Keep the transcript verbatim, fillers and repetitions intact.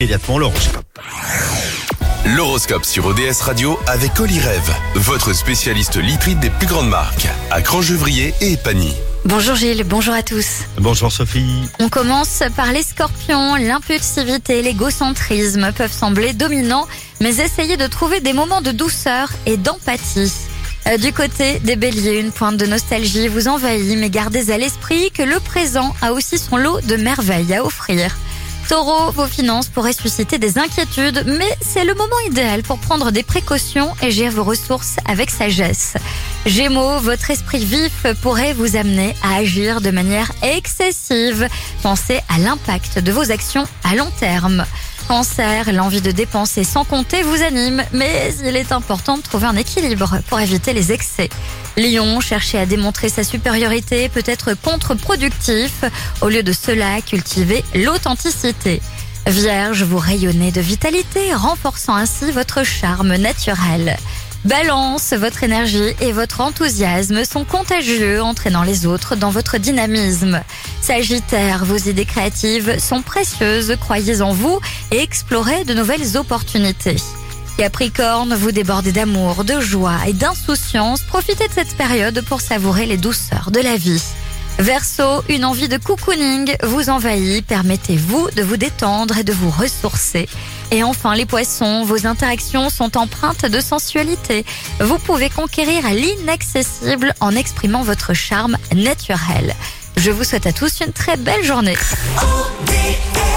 Immédiatement l'horoscope. L'horoscope sur O D S Radio avec Olyrève, votre spécialiste litrite des plus grandes marques, à Crangevrier et Epagny. Bonjour Gilles, bonjour à tous. Bonjour Sophie. On commence par les scorpions. L'impulsivité et l'égocentrisme peuvent sembler dominants, mais essayez de trouver des moments de douceur et d'empathie. Euh, du côté des béliers, une pointe de nostalgie vous envahit, mais gardez à l'esprit que le présent a aussi son lot de merveilles à offrir. Taureau, vos finances pourraient susciter des inquiétudes, mais c'est le moment idéal pour prendre des précautions et gérer vos ressources avec sagesse. Gémeaux, votre esprit vif pourrait vous amener à agir de manière excessive. Pensez à l'impact de vos actions à long terme. Cancer, l'envie de dépenser sans compter vous anime, mais il est important de trouver un équilibre pour éviter les excès. Lion, chercher à démontrer sa supériorité peut être contre-productif. Au lieu de cela, cultivez l'authenticité. Vierge, vous rayonnez de vitalité, renforçant ainsi votre charme naturel. Balance, votre énergie et votre enthousiasme sont contagieux, entraînant les autres dans votre dynamisme. Sagittaire, vos idées créatives sont précieuses, croyez en vous et explorez de nouvelles opportunités. Capricorne, vous débordez d'amour, de joie et d'insouciance, profitez de cette période pour savourer les douceurs de la vie. Verseau, une envie de cocooning vous envahit, permettez-vous de vous détendre et de vous ressourcer. Et enfin les poissons, vos interactions sont empreintes de sensualité. Vous pouvez conquérir l'inaccessible en exprimant votre charme naturel. Je vous souhaite à tous une très belle journée.